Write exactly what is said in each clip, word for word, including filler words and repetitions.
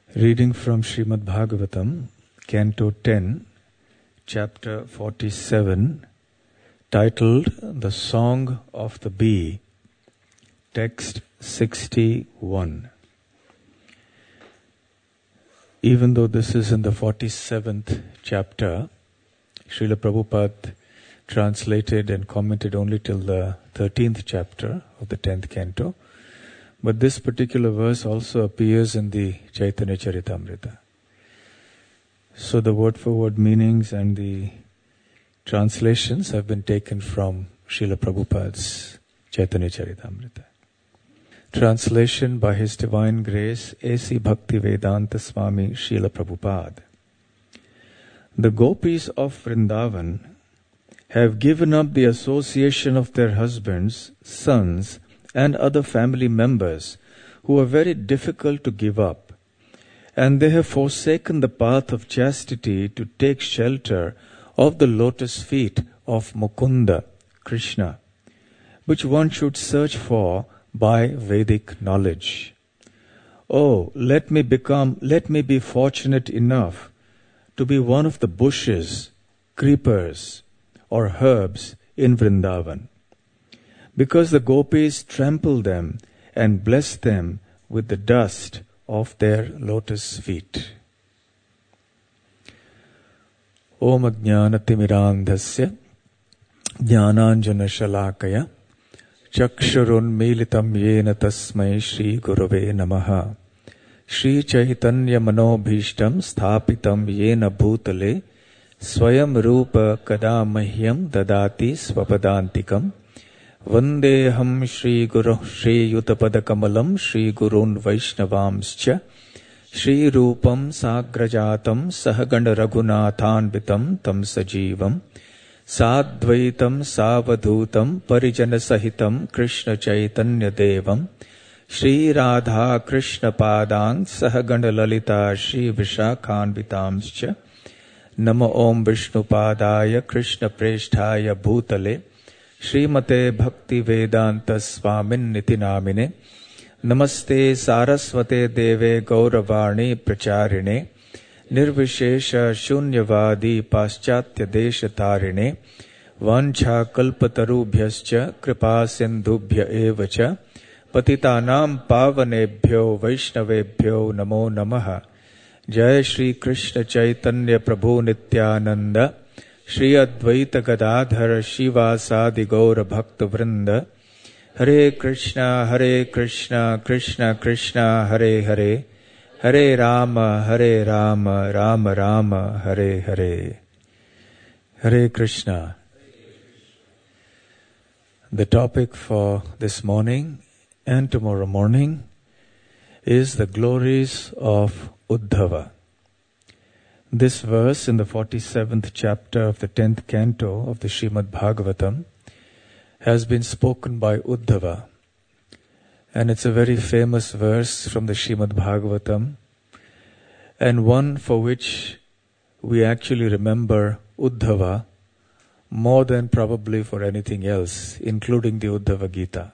Reading from Srimad Bhagavatam, Canto ten, Chapter forty-seven, titled The Song of the Bee, Text sixty-one. Even though this is in the forty-seventh chapter, Srila Prabhupada translated and commented only till the thirteenth chapter of the tenth canto, but this particular verse also appears in the Chaitanya Charitamrita. So the word-for-word meanings and the translations have been taken from Srila Prabhupada's Chaitanya Charitamrita. Translation by His Divine Grace, A C Bhaktivedanta Swami Srila Prabhupada. The gopis of Vrindavan have given up the association of their husbands, sons, and other family members who are very difficult to give up, and they have forsaken the path of chastity to take shelter of the lotus feet of Mukunda, Krishna, which one should search for by Vedic knowledge. Oh, let me become, let me be fortunate enough to be one of the bushes, creepers, or herbs in Vrindavan, because the gopis trample them and bless them with the dust of their lotus feet. Om Ajnanatimirandhasya Jnananjana Shalakaya Chakshurun Militam Yena Tasmai Shri Gurave Namaha Shri Chaitanya Manobhishtam Sthapitam Yena Bhutale Swayam Rupa Kadamahyam Dadati Swapadantikam Vandeham Shri Guru Shri Yutapada Kamalam Shri Gurun Vaishnavamscha Shri Rupam Sagrajatam Sahaganda Raghunathan Bitam Tam Sajivam Sadvaitam Savadhutam Parijana Sahitam Krishna Chaitanya Devam Shri Radha Krishna Padang Sahaganda Lalita Shri Vishakhan Bitamscha Nama Om Vishnu Padaya Krishna Presthaya Bhutale Srimate Bhakti Vedanta Swamin Niti Namine Namaste Saraswate Deve Gauravani Pracharine Nirvishesha Shunyavadi Paschatya Desha Tarine Vancha Kalpatarubhyascha Kripa Sindhubhya Evacha Patitanam Pavanebhyo Vaishnavebhyo Namo Namaha Jai Shri Krishna Chaitanya Prabhu Nityananda Shri Advaita Gadadhara Shivasadi Gaura Bhakta Vrinda Hare Krishna Hare Krishna Krishna Krishna Hare Hare Hare Rama Hare Rama Rama Rama Hare Hare. Hare Krishna. The topic for this morning and tomorrow morning is the glories of Uddhava. This verse in the forty-seventh chapter of the tenth canto of the Srimad Bhagavatam has been spoken by Uddhava. And it's a very famous verse from the Srimad Bhagavatam, and one for which we actually remember Uddhava more than probably for anything else, including the Uddhava Gita.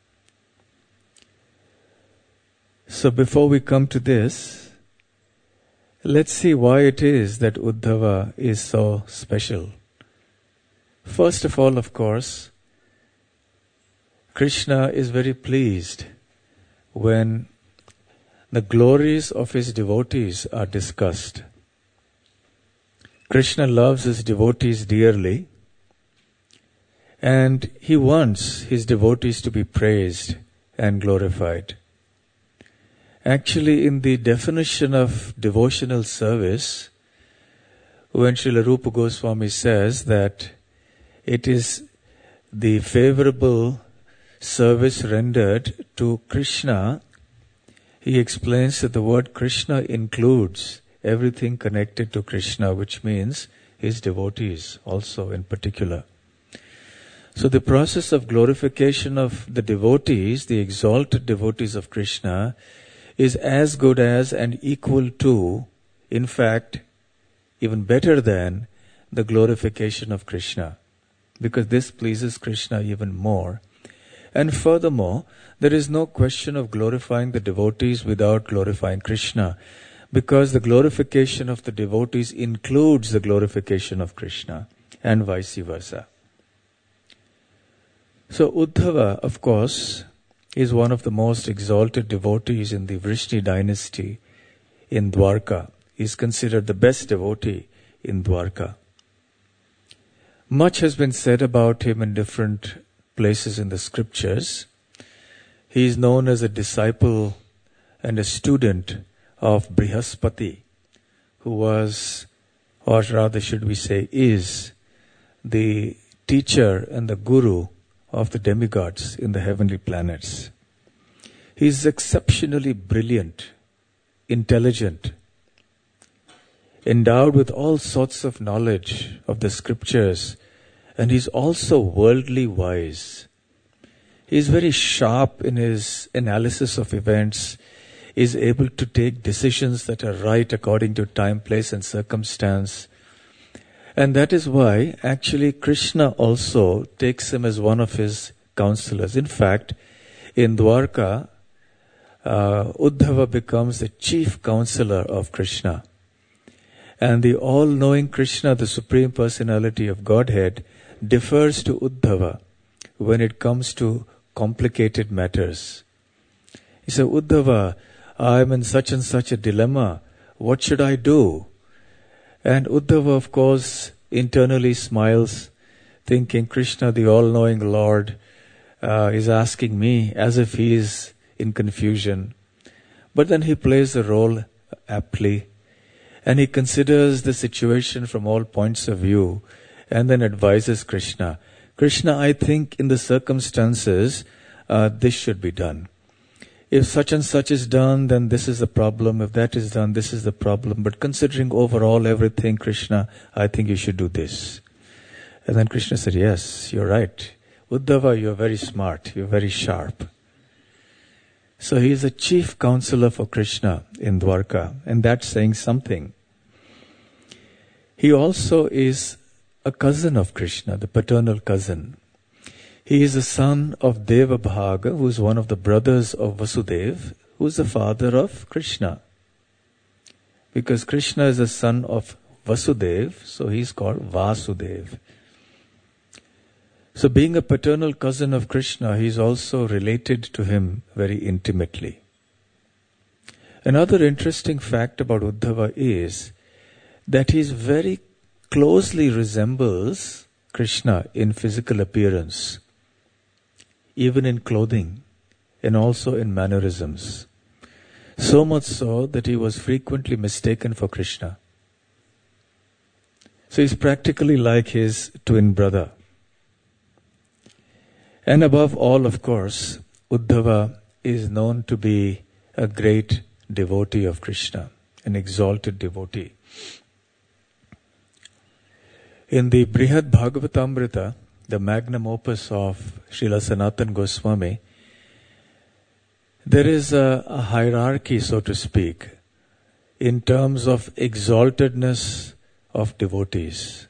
So before we come to this, let's see why it is that Uddhava is so special. First of all, of course, Krishna is very pleased when the glories of his devotees are discussed. Krishna loves his devotees dearly, and he wants his devotees to be praised and glorified. Actually, in the definition of devotional service, when Srila Rupa Goswami says that it is the favorable service rendered to Krishna, he explains that the word Krishna includes everything connected to Krishna, which means his devotees also in particular. So the process of glorification of the devotees, the exalted devotees of Krishna, is as good as and equal to, in fact, even better than the glorification of Krishna, because this pleases Krishna even more. And furthermore, there is no question of glorifying the devotees without glorifying Krishna. because the glorification of the devotees includes the glorification of Krishna, and vice versa. So Uddhava, of course, is one of the most exalted devotees in the Vrishni dynasty in Dwarka. He is considered the best devotee in Dwarka. Much has been said about him in different places in the scriptures. He is known as a disciple and a student of Brihaspati, who was, or rather should we say, is the teacher and the guru of the demigods in the heavenly planets. He is exceptionally brilliant, intelligent, endowed with all sorts of knowledge of the scriptures, and he's also worldly wise. He's very sharp in his analysis of events, is able to take decisions that are right according to time, place and circumstance. And that is why actually Krishna also takes him as one of his counselors. In fact, in Dwarka, uh, Uddhava becomes the chief counselor of Krishna. And the all-knowing Krishna, the Supreme Personality of Godhead, defers to Uddhava when it comes to complicated matters. He said, Uddhava, I am in such and such a dilemma. What should I do? And Uddhava, of course, internally smiles, thinking Krishna, the all-knowing Lord, uh, is asking me as if he is in confusion. But then he plays the role aptly, and he considers the situation from all points of view, and then advises Krishna. Krishna, I think in the circumstances, uh, this should be done. If such and such is done, then this is the problem. If that is done, this is the problem. But considering overall everything, Krishna, I think you should do this. And then Krishna said, yes, you're right. Uddhava, you're very smart. You're very sharp. So he is a chief counselor for Krishna in Dwarka. And that's saying something. He also is a cousin of Krishna, the paternal cousin. He is the son of Devabhaga, who is one of the brothers of Vasudeva, who is the father of Krishna. Because Krishna is the son of Vasudeva, so he is called Vasudeva. So being a paternal cousin of Krishna, he is also related to him very intimately. Another interesting fact about Uddhava is that he very closely resembles Krishna in physical appearance, even in clothing and also in mannerisms. So much so that he was frequently mistaken for Krishna. So he's practically like his twin brother. And above all, of course, Uddhava is known to be a great devotee of Krishna, an exalted devotee. In the Brihad Bhagavatamrita, the magnum opus of Srila Sanatana Goswami, there is a, a hierarchy, so to speak, in terms of exaltedness of devotees.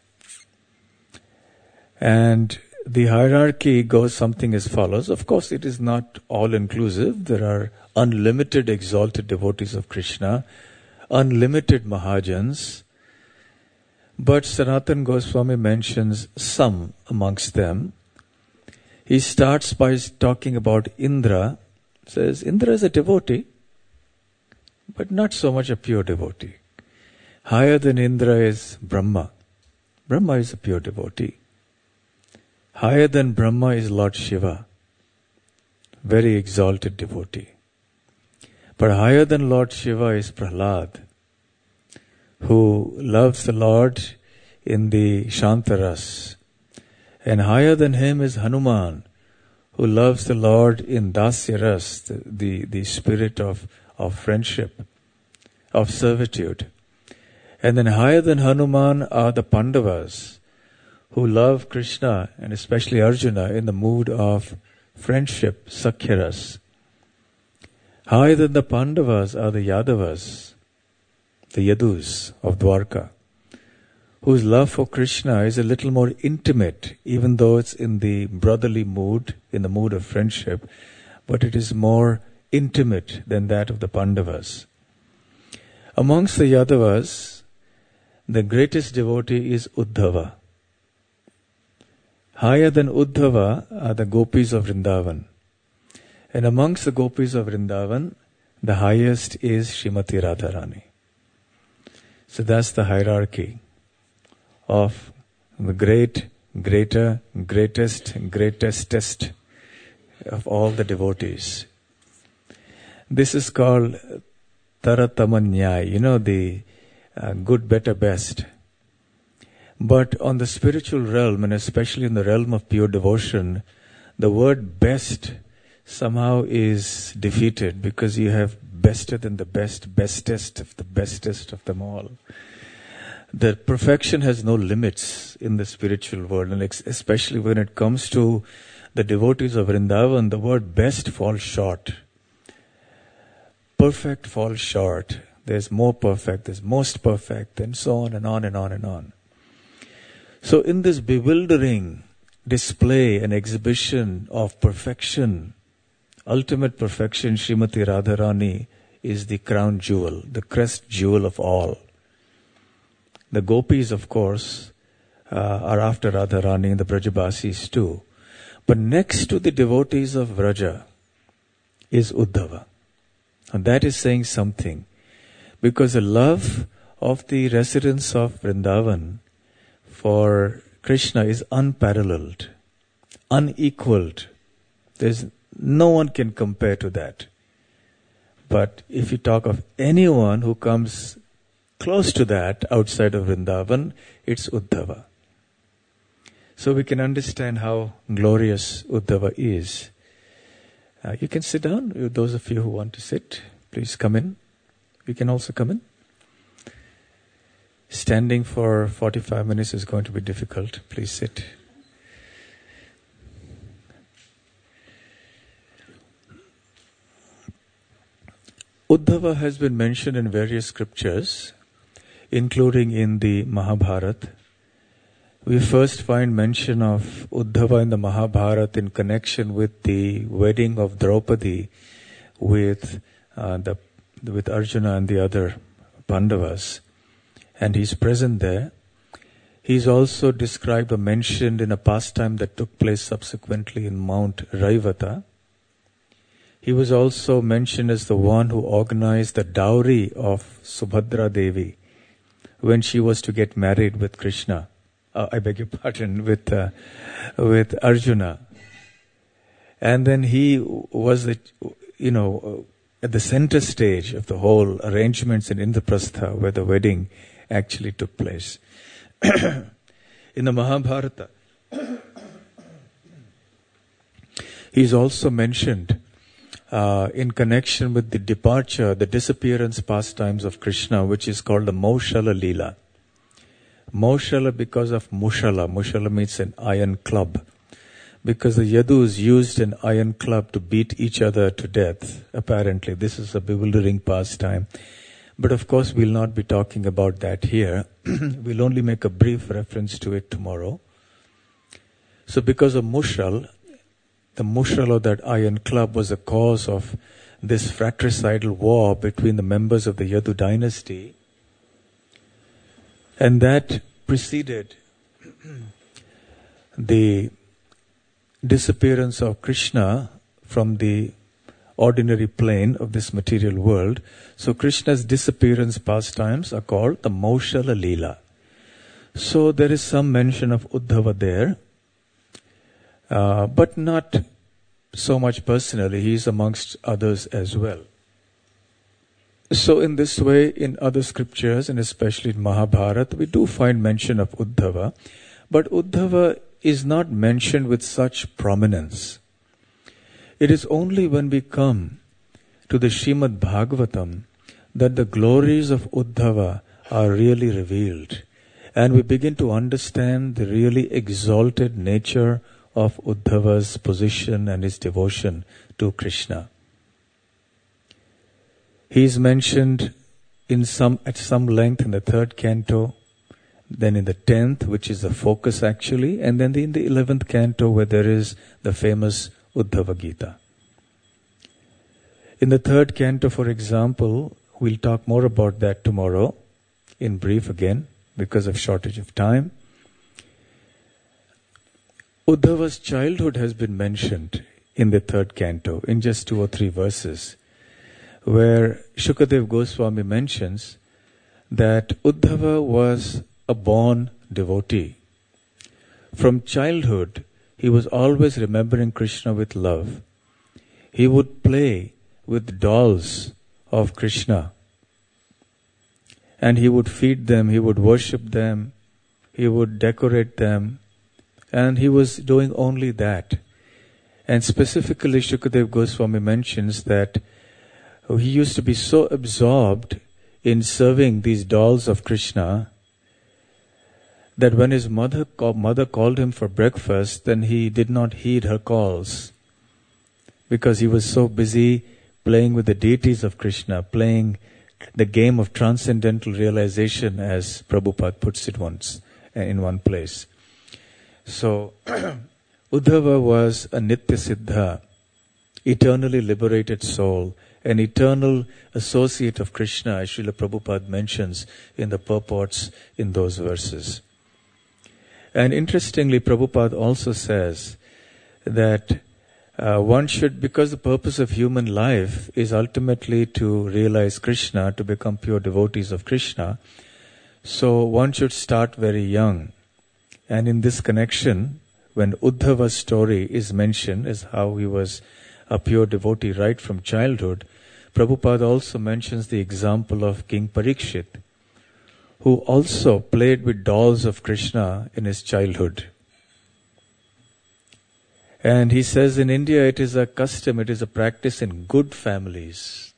And the hierarchy goes something as follows. Of course, it is not all-inclusive. There are unlimited exalted devotees of Krishna, unlimited Mahajans. But Sanatana Goswami mentions some amongst them. He starts by talking about Indra. Says, Indra is a devotee, but not so much a pure devotee. Higher than Indra is Brahma. Brahma is a pure devotee. Higher than Brahma is Lord Shiva, very exalted devotee. But higher than Lord Shiva is Prahlad, who loves the Lord in the Shantaras. And higher than him is Hanuman, who loves the Lord in Dasyaras, the, the, the spirit of, of friendship, of servitude. And then higher than Hanuman are the Pandavas, who love Krishna and especially Arjuna in the mood of friendship, Sakhyaras. Higher than the Pandavas are the Yadavas, the Yadus of Dwarka, whose love for Krishna is a little more intimate, even though it's in the brotherly mood, in the mood of friendship, but it is more intimate than that of the Pandavas. Amongst the Yadavas, the greatest devotee is Uddhava. Higher than Uddhava are the gopis of Vrindavan. And amongst the gopis of Vrindavan, the highest is Srimati Radharani. So that's the hierarchy of the great, greater, greatest, greatestest of all the devotees. This is called Taratamanyai, you know, the uh, good, better, best. But on the spiritual realm, and especially in the realm of pure devotion, the word best somehow is defeated, because you have bested than the best, bestest of the bestest of them all. The perfection has no limits in the spiritual world, and especially when it comes to the devotees of Vrindavan, the word best falls short. Perfect falls short. There's more perfect, there's most perfect, and so on and on and on and on. So in this bewildering display and exhibition of perfection, ultimate perfection, Srimati Radharani is the crown jewel, the crest jewel of all. The gopis, of course, uh, are after Radharani, and the Brajabasis too. But next to the devotees of Vraja is Uddhava. And that is saying something. Because the love of the residents of Vrindavan for Krishna is unparalleled, unequaled. There's no one can compare to that. But if you talk of anyone who comes close to that outside of Vrindavan, it's Uddhava. So we can understand how glorious Uddhava is. Uh, you can sit down. Those of you who want to sit, please come in. You can also come in. Standing for forty-five minutes is going to be difficult. Please sit. Uddhava has been mentioned in various scriptures, including in the Mahabharata. We first find mention of Uddhava in the Mahabharata in connection with the wedding of Draupadi with uh, the with Arjuna and the other Pandavas. And he's present there. He's also described or mentioned in a pastime that took place subsequently in Mount Raivata. He was also mentioned as the one who organized the dowry of Subhadra Devi when she was to get married with Krishna. Uh, I beg your pardon, with uh, with Arjuna. And then he was, the, you know, at the center stage of the whole arrangements in Indraprastha, where the wedding actually took place. In the Mahabharata, he's also mentioned uh, in connection with the departure, the disappearance pastimes of Krishna, which is called the Maushala Leela. Maushala because of Mushala. Mushala means an iron club. Because the Yadus used an iron club to beat each other to death, apparently. This is a bewildering pastime. But of course, we'll not be talking about that here. We'll only make a brief reference to it tomorrow. So because of Mushal, the Mushal or that iron club was the cause of this fratricidal war between the members of the Yadu dynasty. And that preceded the disappearance of Krishna from the ordinary plane of this material world. So Krishna's disappearance pastimes are called the Maushala Leela. So there is some mention of Uddhava there, uh, but not so much personally. He is amongst others as well. So in this way, in other scriptures, and especially in Mahabharata, we do find mention of Uddhava, but Uddhava is not mentioned with such prominence. It is only when we come to the Srimad Bhagavatam that the glories of Uddhava are really revealed, and we begin to understand the really exalted nature of Uddhava's position and his devotion to Krishna. He is mentioned in some at some length in the third canto, then in the tenth, which is the focus actually, and then in the eleventh canto where there is the famous Uddhava Gita. In the third canto, for example, we'll talk more about that tomorrow, in brief again, because of shortage of time. Uddhava's childhood has been mentioned in the third canto, in just two or three verses, where Shukadev Goswami mentions that Uddhava was a born devotee. From childhood, he was always remembering Krishna with love. He would play with dolls of Krishna, and he would feed them, he would worship them, he would decorate them, and he was doing only that. And specifically, Shukadev Goswami mentions that he used to be so absorbed in serving these dolls of Krishna that when his mother, mother called him for breakfast, then he did not heed her calls, because he was so busy playing with the deities of Krishna, playing the game of transcendental realization, as Prabhupada puts it once in one place. So, Uddhava was a Nitya Siddha, eternally liberated soul, an eternal associate of Krishna, as Srila Prabhupada mentions in the purports in those verses. And interestingly, Prabhupada also says that uh, one should, because the purpose of human life is ultimately to realize Krishna, to become pure devotees of Krishna, so one should start very young. And in this connection, when Uddhava's story is mentioned as how he was a pure devotee right from childhood, Prabhupada also mentions the example of King Parikshit, who also played with dolls of Krishna in his childhood. And he says in India it is a custom, it is a practice in good families,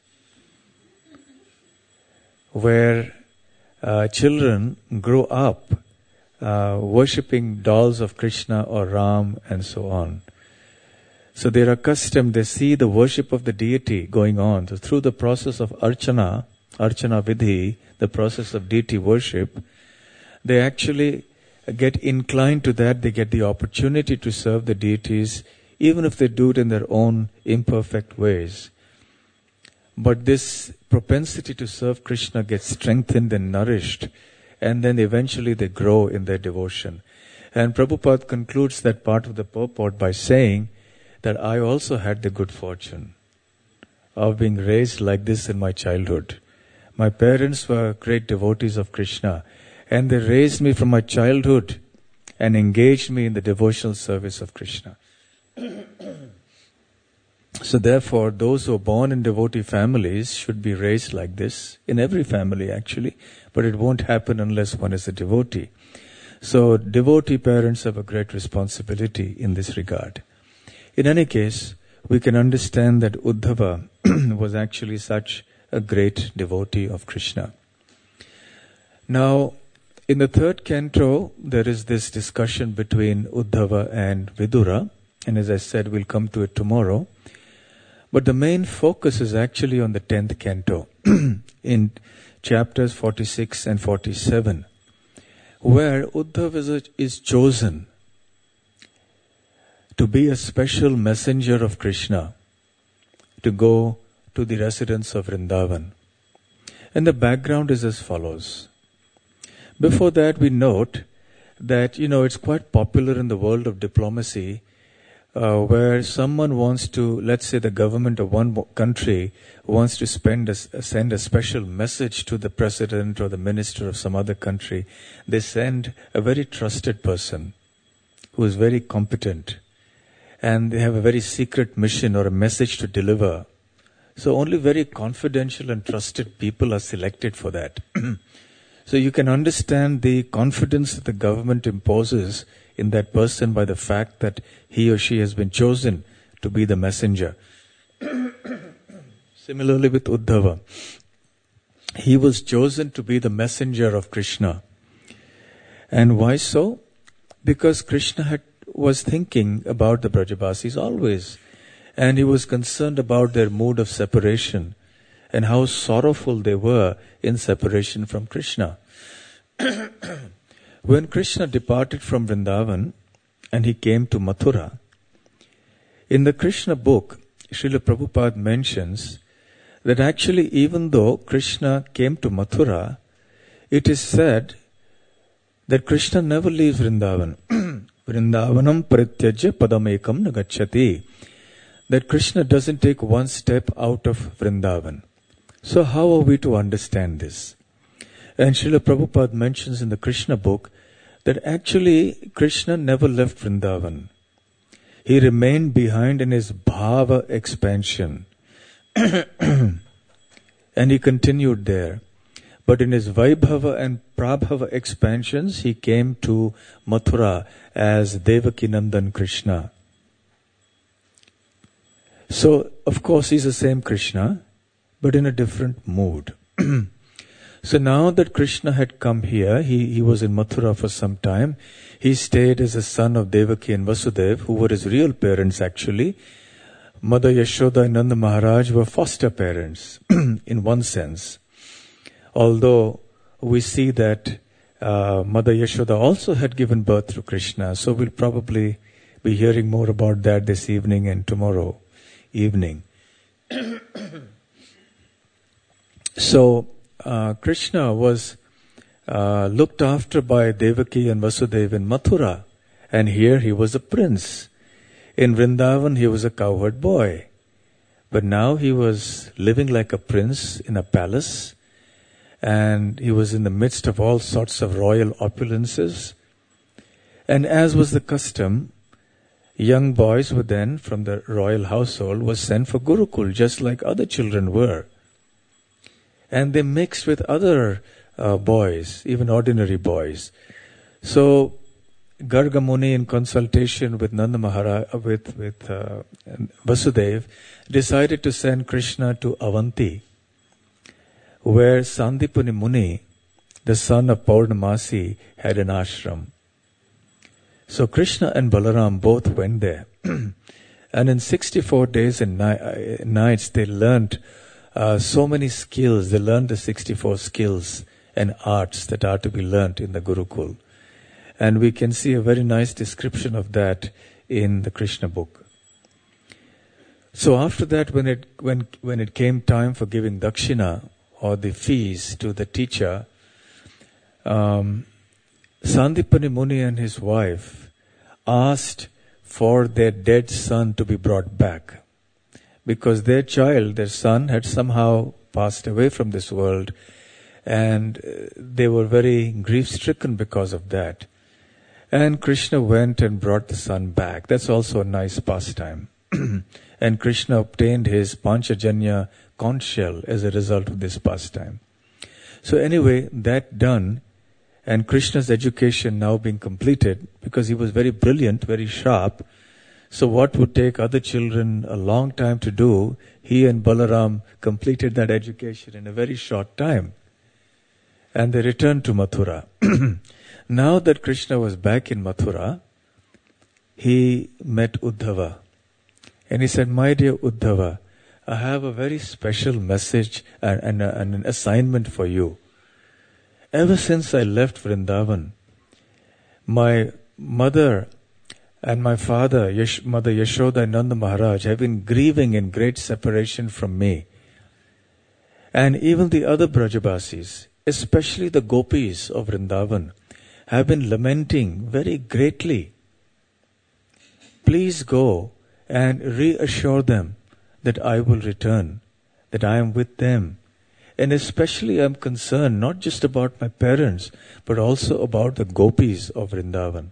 where uh, children grow up uh, worshipping dolls of Krishna or Ram and so on. So they're accustomed, they see the worship of the deity going on. So through the process of Archana, Archana Vidhi, the process of deity worship, they actually get inclined to that. They get the opportunity to serve the deities, even if they do it in their own imperfect ways. But this propensity to serve Krishna gets strengthened and nourished, and then eventually they grow in their devotion. And Prabhupada concludes that part of the purport by saying that I also had the good fortune of being raised like this in my childhood. My parents were great devotees of Krishna, and they raised me from my childhood and engaged me in the devotional service of Krishna. So therefore, those who are born in devotee families should be raised like this, in every family actually, but it won't happen unless one is a devotee. So devotee parents have a great responsibility in this regard. In any case, we can understand that Uddhava was actually such a great devotee of Krishna. Now, in the third canto, there is this discussion between Uddhava and Vidura, and as I said, we'll come to it tomorrow. But the main focus is actually on the tenth canto, in chapters forty-six and forty-seven, where Uddhava is, is chosen to be a special messenger of Krishna, to go to the residence of Vrindavan. And the background is as follows. Before that, we note that, you know, it's quite popular in the world of diplomacy, uh, where someone wants to, let's say the government of one country wants to spend a, send a special message to the president or the minister of some other country. They send a very trusted person who is very competent, and they have a very secret mission or a message to deliver. So only very confidential and trusted people are selected for that. So you can understand the confidence that the government imposes in that person by the fact that he or she has been chosen to be the messenger. Similarly with Uddhava, he was chosen to be the messenger of Krishna. And why so? Because Krishna had, was thinking about the Brajabasis always, and he was concerned about their mood of separation and how sorrowful they were in separation from Krishna. When Krishna departed from Vrindavan and he came to Mathura, in the Krishna book, Srila Prabhupada mentions that actually even though Krishna came to Mathura, it is said that Krishna never leaves Vrindavan. Vrindavanam parityajya padamekam nagacchati. That Krishna doesn't take one step out of Vrindavan. So how are we to understand this? And Srila Prabhupada mentions in the Krishna book that actually Krishna never left Vrindavan. He remained behind in his bhava expansion. And he continued there. But in his Vaibhava and Prabhava expansions, he came to Mathura as Devakinandan Krishna. So, of course, he's the same Krishna, but in a different mood. So now that Krishna had come here, he, he was in Mathura for some time. He stayed as a son of Devaki and Vasudev, who were his real parents actually. Mother Yashoda and Nanda Maharaj were foster parents, in one sense. Although we see that uh, Mother Yashoda also had given birth to Krishna, so we'll probably be hearing more about that this evening and tomorrow evening. So uh, Krishna was uh, looked after by Devaki and Vasudeva in Mathura, and here he was a prince. In Vrindavan he was a cowherd boy, but now he was living like a prince in a palace, and he was in the midst of all sorts of royal opulences. And as was the custom, young boys were then, from the royal household, was sent for Gurukul, just like other children were. And they mixed with other uh, boys, even ordinary boys. So Garga Muni, in consultation with Nanda Maharaj, with, with uh, Vasudev, decided to send Krishna to Avanti, where Sandipani Muni, the son of Purnamasi, had an ashram. So Krishna and Balaram both went there. And in sixty-four days and ni- nights they learned uh, so many skills. They learned the sixty-four skills and arts that are to be learnt in the Gurukul. And we can see a very nice description of that in the Krishna book. So after that, when it when when it came time for giving dakshina, or the fees to the teacher, um, Sandipani Muni and his wife asked for their dead son to be brought back, because their child, their son, had somehow passed away from this world, and they were very grief-stricken because of that. And Krishna went and brought the son back. That's also a nice pastime. And Krishna obtained his Panchajanya conch shell as a result of this pastime. So anyway, that done, and Krishna's education now being completed, because he was very brilliant, very sharp. So what would take other children a long time to do, he and Balaram completed that education in a very short time. And they returned to Mathura. Now that Krishna was back in Mathura, he met Uddhava. And he said, "My dear Uddhava, I have a very special message and, and, and an assignment for you. Ever since I left Vrindavan, my mother and my father, Yash- Mother Yashoda and Nanda Maharaj, have been grieving in great separation from me. And even the other Brajabasis, especially the gopis of Vrindavan, have been lamenting very greatly. Please go and reassure them that I will return, that I am with them. And especially I am concerned not just about my parents, but also about the gopis of Vrindavan.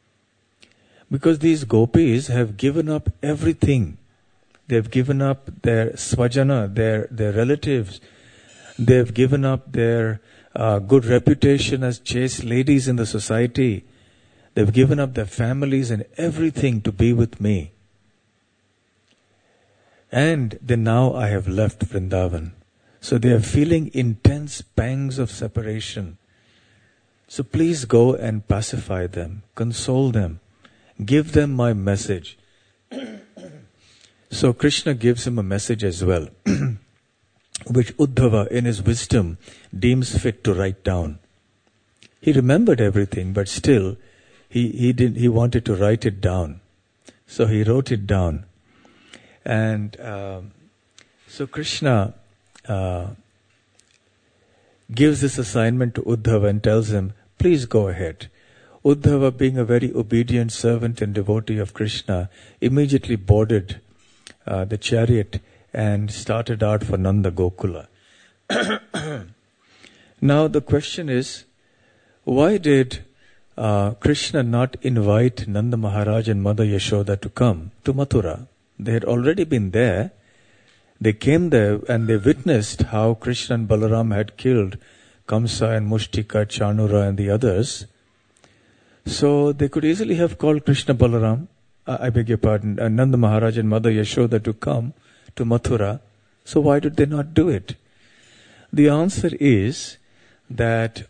Because these gopis have given up everything. They have given up their swajana, their, their relatives. They have given up their uh, good reputation as chaste ladies in the society. They have given up their families and everything to be with me. And then now I have left Vrindavan. So they are feeling intense pangs of separation. So please go and pacify them, console them, give them my message. So Krishna gives him a message as well, which Uddhava in his wisdom deems fit to write down. He remembered everything, but still he, he didn't he wanted to write it down. So he wrote it down. And um, so Krishna uh, gives this assignment to Uddhava and tells him, please go ahead. Uddhava, being a very obedient servant and devotee of Krishna, immediately boarded uh, the chariot and started out for Nanda Gokula. Now the question is, why did uh, Krishna not invite Nanda Maharaj and Mother Yashoda to come to Mathura? They had already been there. They came there and they witnessed how Krishna and Balaram had killed Kamsa and Mushtika, Chanura and the others. So they could easily have called Krishna Balaram, uh, I beg your pardon, uh, Nanda Maharaj and Mother Yashoda to come to Mathura. So why did they not do it? The answer is that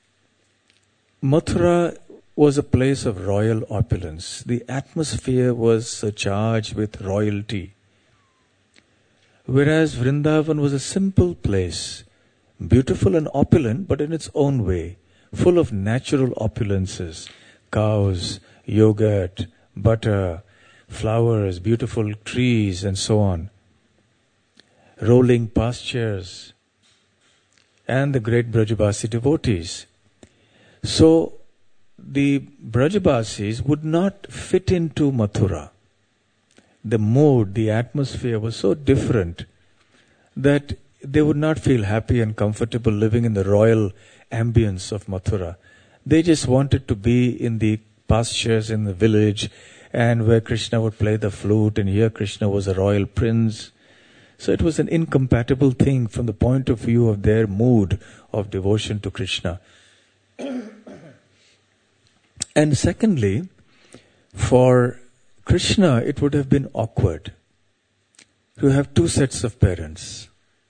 Mathura was a place of royal opulence. The atmosphere was charged with royalty. Whereas Vrindavan was a simple place, beautiful and opulent, but in its own way, full of natural opulences, cows, yogurt, butter, flowers, beautiful trees, and so on, rolling pastures, and the great Brajabasi devotees. So, the Brajabasis would not fit into Mathura. The mood, the atmosphere was so different that they would not feel happy and comfortable living in the royal ambience of Mathura. They just wanted to be in the pastures in the village and where Krishna would play the flute, and here Krishna was a royal prince. So it was an incompatible thing from the point of view of their mood of devotion to Krishna. And secondly, for Krishna, it would have been awkward to have two sets of parents.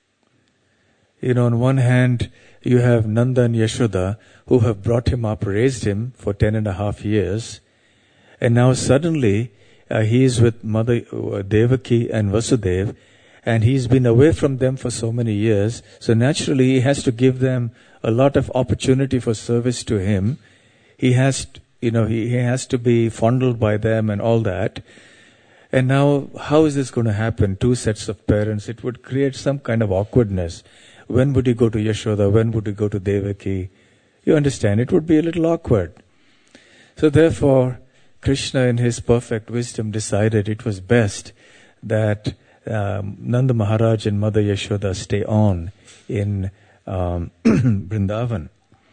You know, on one hand, you have Nanda and Yashoda, who have brought him up, raised him for ten and a half years, and now suddenly uh, he is with Mother uh, Devaki and Vasudeva, and he's been away from them for so many years, so naturally he has to give them a lot of opportunity for service to him. He has to, You know, he, he has to be fondled by them and all that. And now, how is this going to happen? Two sets of parents. It would create some kind of awkwardness. When would he go to Yashoda? When would he go to Devaki? You understand, it would be a little awkward. So therefore, Krishna in his perfect wisdom decided it was best that um, Nanda Maharaj and Mother Yashoda stay on in um, Vrindavan.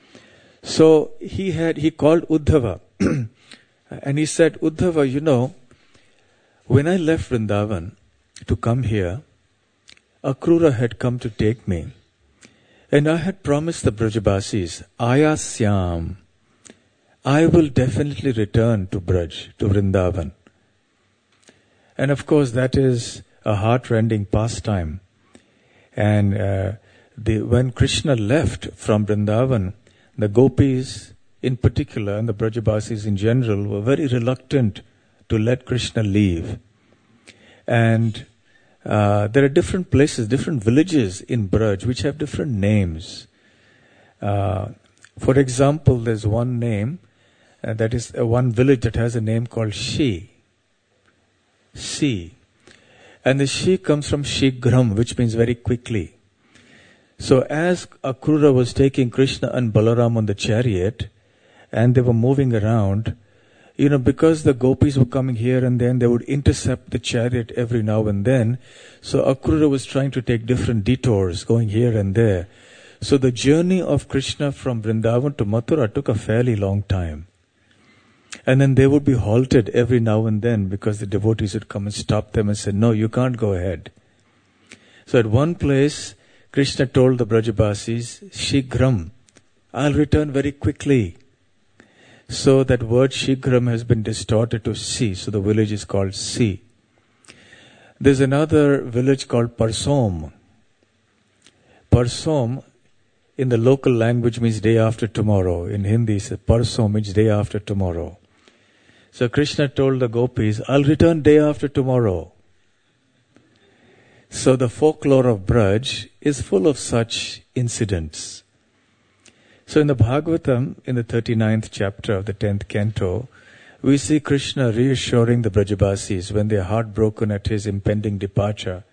So he had, he called Uddhava and he said, Uddhava, you know, when I left Vrindavan to come here, Akrura had come to take me. And I had promised the Brajabasis, Ayasyam, I will definitely return to Braj, to Vrindavan. And of course that is a heart-rending pastime. And uh, the, when Krishna left from Vrindavan, the gopis in particular and the Brajabasis in general were very reluctant to let Krishna leave. And uh, there are different places, different villages in Braj which have different names. Uh, for example, there's one name, uh, that is uh, one village that has a name called Shi. Shi. And the Shi comes from Shigram, which means very quickly. So as Akrura was taking Krishna and Balaram on the chariot, and they were moving around, you know, because the gopis were coming here and then, they would intercept the chariot every now and then. So Akrura was trying to take different detours, going here and there. So the journey of Krishna from Vrindavan to Mathura took a fairly long time. And then they would be halted every now and then because the devotees would come and stop them and say, no, you can't go ahead. So at one place, Krishna told the Brajabasis, Shigram, I'll return very quickly. So that word Shigram has been distorted to Si, so the village is called Si. There's another village called Parsom. Parsom in the local language means day after tomorrow. In Hindi, Parsom means day after tomorrow. So Krishna told the gopis, I'll return day after tomorrow. So the folklore of Braj is full of such incidents. So in the Bhagavatam, in the thirty-ninth chapter of the tenth canto, we see Krishna reassuring the Brajabasis when they are heartbroken at his impending departure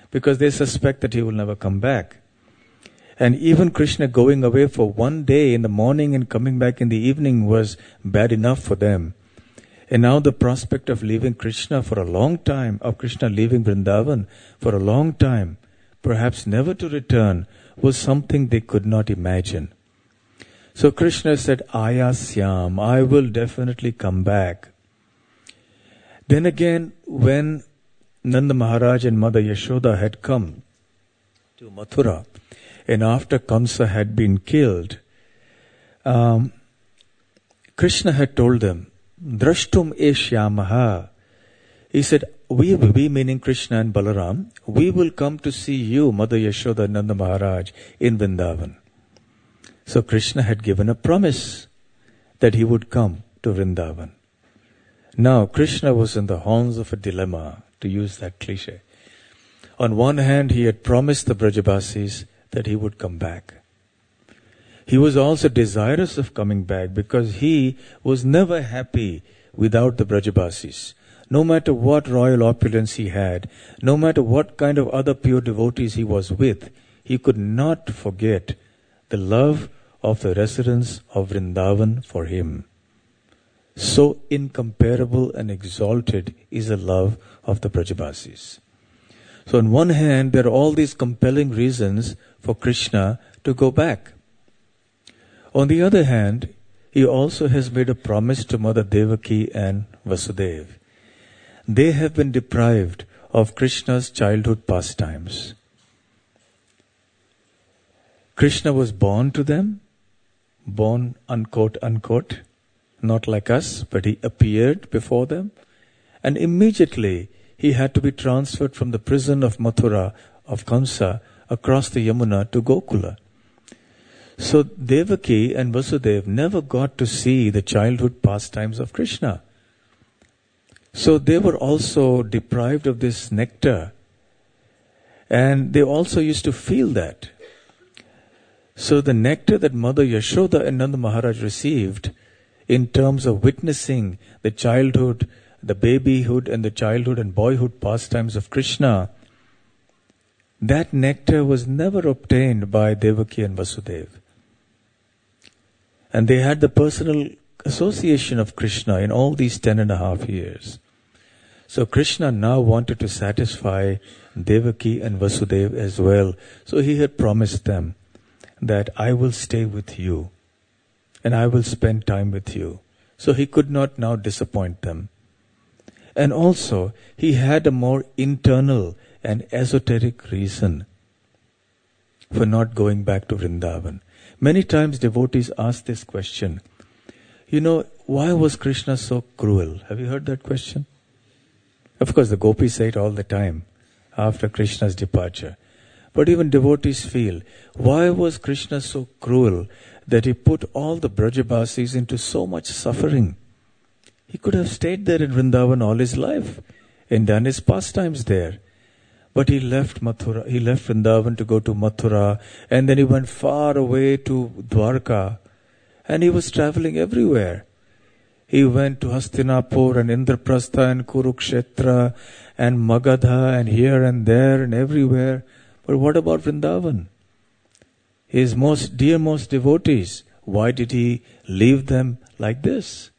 because they suspect that he will never come back. And even Krishna going away for one day in the morning and coming back in the evening was bad enough for them. And now the prospect of leaving Krishna for a long time, of Krishna leaving Vrindavan for a long time, perhaps never to return, was something they could not imagine. So Krishna said, Ayasyam, I will definitely come back. Then again, when Nanda Maharaj and Mother Yashoda had come to Mathura, and after Kamsa had been killed, um, Krishna had told them, Drashtum eshyamaha. He said, we, we meaning Krishna and Balaram, we will come to see you, Mother Yashoda and Nanda Maharaj, in Vrindavan. So Krishna had given a promise that he would come to Vrindavan. Now Krishna was in the horns of a dilemma, to use that cliche. On one hand, he had promised the Brajabasis that he would come back. He was also desirous of coming back because he was never happy without the Brajabasis. No matter what royal opulence he had, no matter what kind of other pure devotees he was with, he could not forget the love of the residents of Vrindavan for him. So incomparable and exalted is the love of the Brajabasis. So on one hand, there are all these compelling reasons for Krishna to go back. On the other hand, he also has made a promise to Mother Devaki and Vasudeva. They have been deprived of Krishna's childhood pastimes. Krishna was born to them, born unquote, unquote, not like us, but he appeared before them, and immediately he had to be transferred from the prison of Mathura, of Kamsa, across the Yamuna to Gokula. So Devaki and Vasudeva never got to see the childhood pastimes of Krishna. So they were also deprived of this nectar. And they also used to feel that. So the nectar that Mother Yashoda and Nanda Maharaj received in terms of witnessing the childhood, the babyhood and the childhood and boyhood pastimes of Krishna, that nectar was never obtained by Devaki and Vasudeva. And they had the personal association of Krishna in all these ten and a half years. So Krishna now wanted to satisfy Devaki and Vasudeva as well. So he had promised them that I will stay with you and I will spend time with you. So he could not now disappoint them. And also, he had a more internal and esoteric reason for not going back to Vrindavan. Many times devotees ask this question, you know, why was Krishna so cruel? Have you heard that question? Of course, the gopis say it all the time after Krishna's departure. But even devotees feel, why was Krishna so cruel that he put all the Brajabasis into so much suffering? He could have stayed there in Vrindavan all his life and done his pastimes there. But he left Mathura, he left Vrindavan to go to Mathura, and then he went far away to Dwarka, and he was traveling everywhere. He went to Hastinapur and Indraprastha and Kurukshetra and Magadha and here and there and everywhere. But what about Vrindavan? His most dearmost devotees, why did he leave them like this?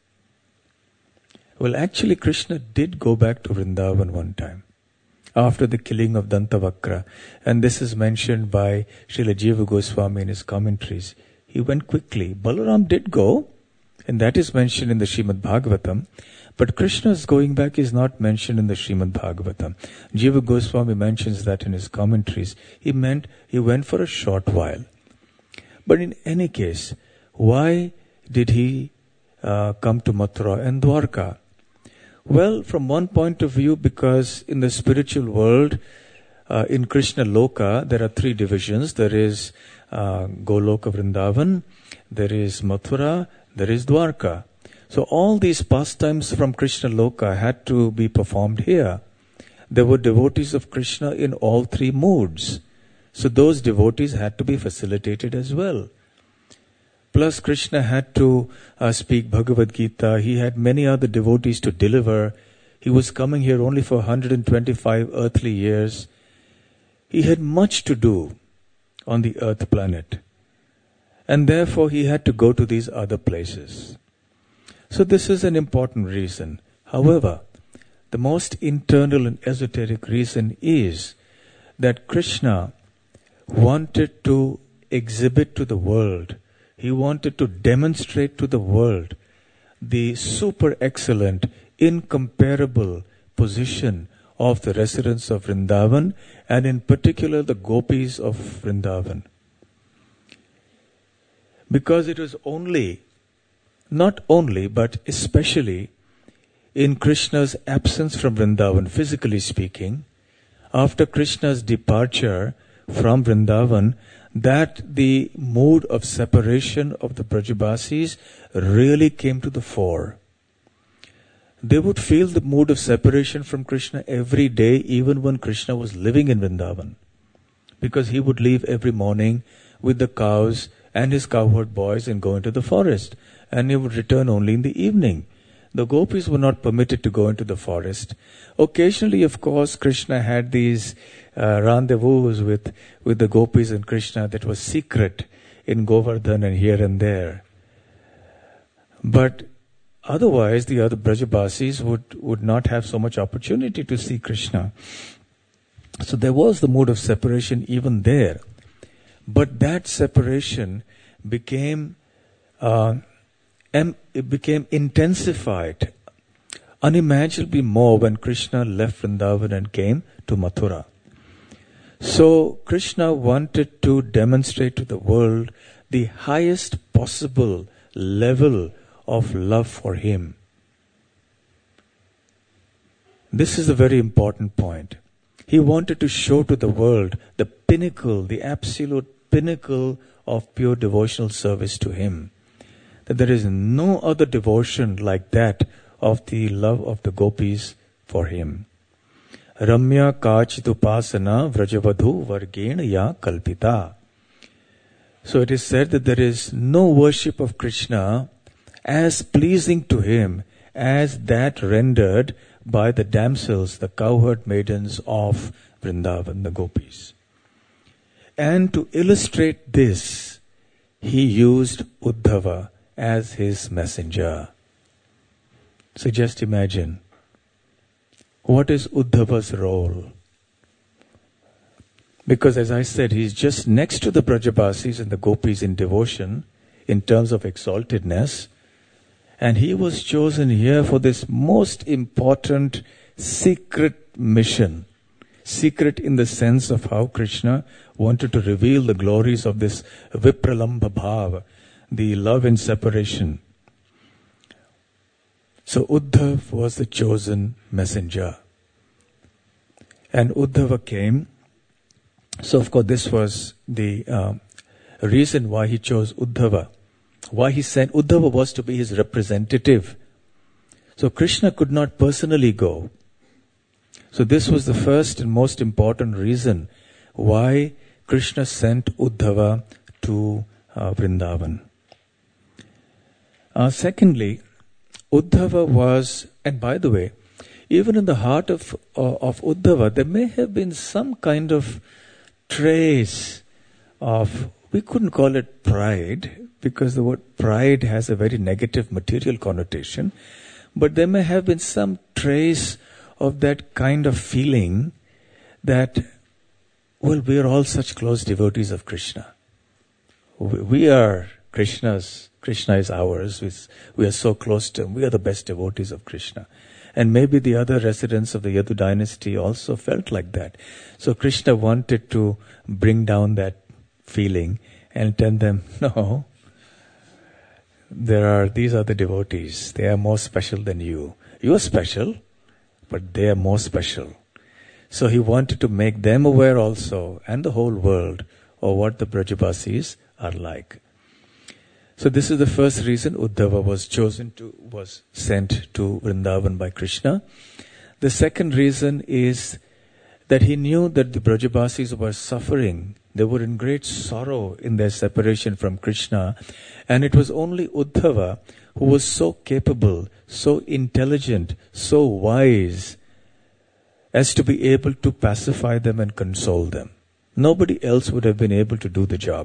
Well, actually Krishna did go back to Vrindavan one time, after the killing of Dantavakra. And this is mentioned by Srila Jiva Goswami in his commentaries. He went quickly. Balaram did go, and that is mentioned in the Srimad Bhagavatam. But Krishna's going back is not mentioned in the Srimad Bhagavatam. Jiva Goswami mentions that in his commentaries. He meant he went for a short while. But in any case, why did he uh, come to Mathura and Dwarka? Well, from one point of view, because in the spiritual world, uh, in Krishna Loka, there are three divisions. There is uh, Goloka Vrindavan, there is Mathura, there is Dwarka. So all these pastimes from Krishna Loka had to be performed here. There were devotees of Krishna in all three moods. So those devotees had to be facilitated as well. Plus Krishna had to uh, speak Bhagavad Gita. He had many other devotees to deliver. He was coming here only for one hundred twenty-five earthly years. he had much to do on the earth planet. And therefore he had to go to these other places. So this is an important reason. However, the most internal and esoteric reason is that Krishna wanted to exhibit to the world, he wanted to demonstrate to the world the super excellent, incomparable position of the residents of Vrindavan, and in particular the gopis of Vrindavan. Because it was only, not only, but especially in Krishna's absence from Vrindavan, physically speaking, after Krishna's departure from Vrindavan, that the mood of separation of the Brajabasis really came to the fore. They would feel the mood of separation from Krishna every day, even when Krishna was living in Vrindavan. Because he would leave every morning with the cows and his cowherd boys and go into the forest. And he would return only in the evening. The gopis were not permitted to go into the forest. Occasionally, of course, Krishna had these uh, rendezvous with, with the gopis and Krishna that was secret in Govardhan and here and there. But otherwise, the other Brajabasis would, would not have so much opportunity to see Krishna. So there was the mood of separation even there. But that separation became uh, em- it became intensified unimaginably more when Krishna left Vrindavan and came to Mathura. So Krishna wanted to demonstrate to the world the highest possible level of love for him. This is a very important point. He wanted to show to the world the pinnacle, the absolute pinnacle of pure devotional service to him. That there is no other devotion like that of the love of the gopis for him. Ramya kachitupasana vrajavadhu vargena ya kalpita. So it is said that there is no worship of Krishna as pleasing to him as that rendered by the damsels, the cowherd maidens of Vrindavan, the gopis. And to illustrate this, he used Uddhava as his messenger. So just imagine, what is Uddhava's role? Because as I said, he's just next to the Brajabasis and the gopis in devotion, in terms of exaltedness, and he was chosen here for this most important secret mission. Secret in the sense of how Krishna wanted to reveal the glories of this Vipralambha Bhava, the love and separation. So Uddhav was the chosen messenger. And Uddhava came. So of course this was the uh, reason why he chose Uddhava. Why he sent Uddhava was to be his representative. So Krishna could not personally go. So this was the first and most important reason why Krishna sent Uddhava to uh, Vrindavan. Uh, secondly, Uddhava was, and by the way, even in the heart of, uh, of Uddhava, there may have been some kind of trace of, we couldn't call it pride, because the word pride has a very negative material connotation, but there may have been some trace of that kind of feeling that, well, we are all such close devotees of Krishna. We are Krishna's, Krishna is ours, we are so close to him, we are the best devotees of Krishna. And maybe the other residents of the Yadu dynasty also felt like that. So Krishna wanted to bring down that feeling and tell them, no, there are, these are the devotees, they are more special than you. You are special, but they are more special. So he wanted to make them aware also, and the whole world, of what the Brajabasis are like. So this is the first reason Uddhava was chosen to, was sent to Vrindavan by Krishna. The second reason is that he knew that the Brajabasis were suffering. They were in great sorrow in their separation from Krishna. And it was only Uddhava who was so capable, so intelligent, so wise as to be able to pacify them and console them. Nobody else would have been able to do the job.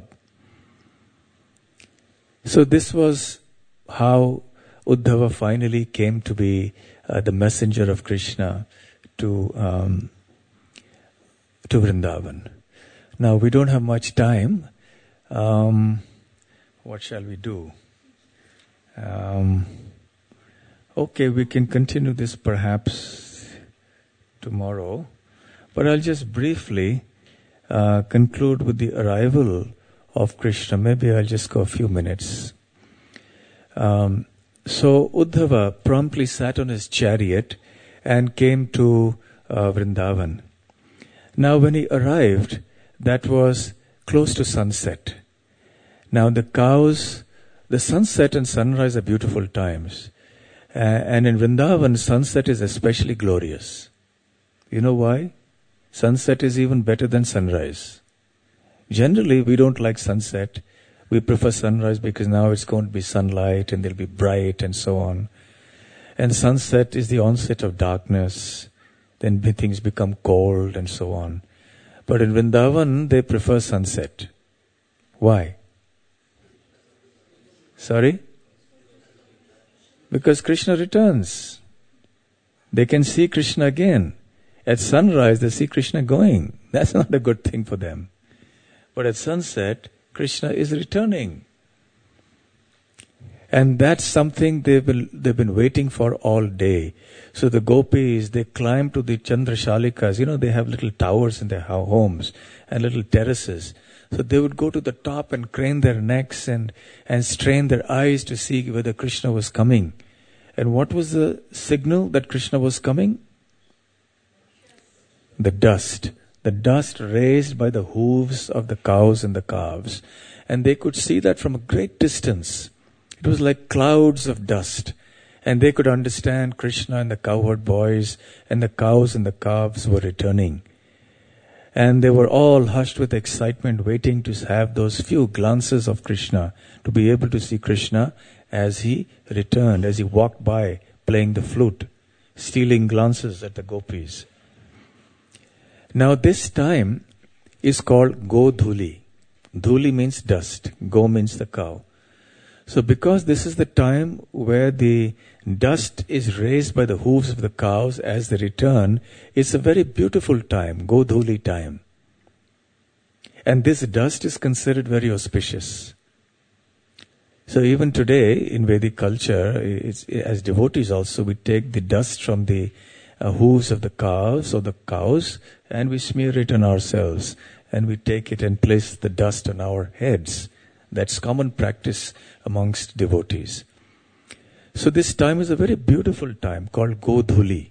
So this was how Uddhava finally came to be uh, the messenger of Krishna to um, to Vrindavan. Now we don't have much time. Um, what shall we do? Um, okay, we can continue this perhaps tomorrow. But I'll just briefly uh, conclude with the arrival of Krishna. Maybe I'll just go a few minutes. Um, so Uddhava promptly sat on his chariot and came to uh, Vrindavan. Now when he arrived, that was close to sunset. Now the cows, the sunset and sunrise are beautiful times. Uh, and in Vrindavan, sunset is especially glorious. You know why? Sunset is even better than sunrise. Generally, we don't like sunset. We prefer sunrise because now it's going to be sunlight and they'll be bright and so on. And sunset is the onset of darkness. Then things become cold and so on. But in Vrindavan, they prefer sunset. Why? Sorry? Because Krishna returns. They can see Krishna again. At sunrise, they see Krishna going. That's not a good thing for them. But at sunset, Krishna is returning. And that's something they've been, they've been waiting for all day. So the gopis, they climb to the Chandrashalikas. You know, they have little towers in their homes and little terraces. So they would go to the top and crane their necks and, and strain their eyes to see whether Krishna was coming. And what was the signal that Krishna was coming? The dust. The dust raised by the hooves of the cows and the calves. And they could see that from a great distance. It was like clouds of dust. And they could understand Krishna and the cowherd boys and the cows and the calves were returning. And they were all hushed with excitement, waiting to have those few glances of Krishna, to be able to see Krishna as he returned, as he walked by playing the flute, stealing glances at the gopis. Now this time is called Godhuli. Dhuli means dust. Go means the cow. So because this is the time where the dust is raised by the hooves of the cows as they return, it's a very beautiful time, Godhuli time. And this dust is considered very auspicious. So even today in Vedic culture, it's, as devotees also, we take the dust from the uh, hooves of the cows or the cows and we smear it on ourselves and we take it and place the dust on our heads. That's common practice amongst devotees. So this time is a very beautiful time called Godhuli.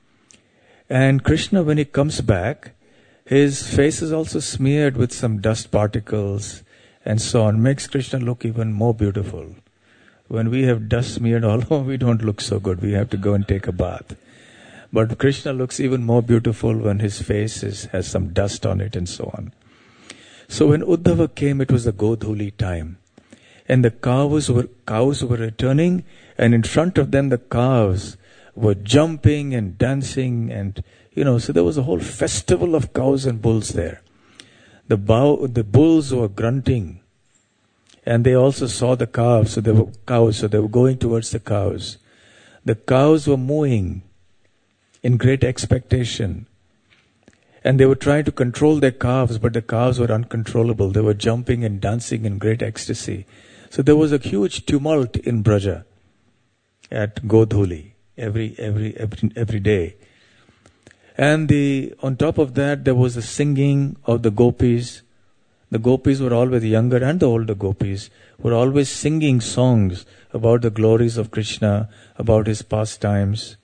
And Krishna, when he comes back, his face is also smeared with some dust particles and so on. Makes Krishna look even more beautiful. When we have dust smeared all over, we don't look so good. We have to go and take a bath. But Krishna looks even more beautiful when his face is, has some dust on it and so on. So when Uddhava came, it was the Godhuli time. And the cows were, cows were returning, and in front of them the calves were jumping and dancing, and, you know, so there was a whole festival of cows and bulls there. The, bow, the bulls were grunting, and they also saw the calves, so they were cows, so they were going towards the cows. The cows were mooing in great expectation. And they were trying to control their calves, but the calves were uncontrollable. They were jumping and dancing in great ecstasy. So there was a huge tumult in Braja at Godhuli every every every every day. And the on top of that there was the singing of the gopis. The gopis were always, the younger and the older gopis, were always singing songs about the glories of Krishna, about his pastimes.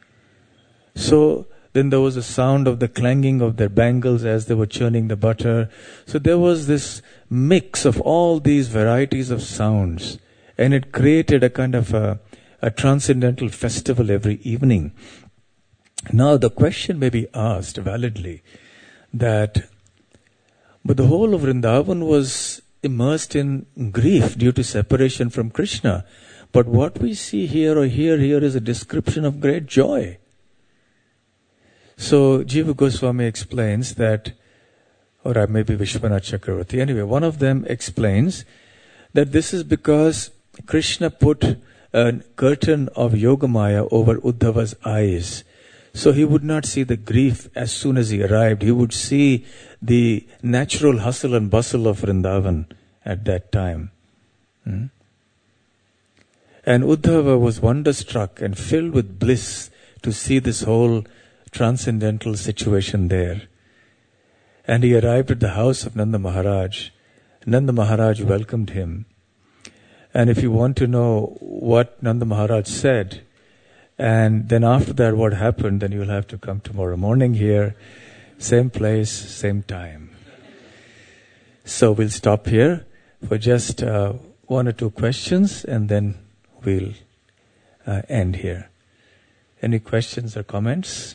So then there was the sound of the clanging of their bangles as they were churning the butter. So there was this mix of all these varieties of sounds. And it created a kind of a, a transcendental festival every evening. Now the question may be asked validly that, but the whole of Vrindavan was immersed in grief due to separation from Krishna. But what we see here or hear here is a description of great joy. So Jiva Goswami explains that or maybe Vishwanath Chakravarti. Anyway, one of them explains that this is because Krishna put a curtain of Yogamaya over Uddhava's eyes. So he would not see the grief as soon as he arrived. He would see the natural hustle and bustle of Vrindavan at that time. Hmm? And Uddhava was wonderstruck and filled with bliss to see this whole transcendental situation there. And he arrived at the house of Nanda Maharaj. Nanda Maharaj welcomed him. And if you want to know what Nanda Maharaj said, and then after that what happened, then you'll have to come tomorrow morning here, same place, same time. So we'll stop here for just uh, one or two questions, and then we'll uh, end here. Any questions or comments?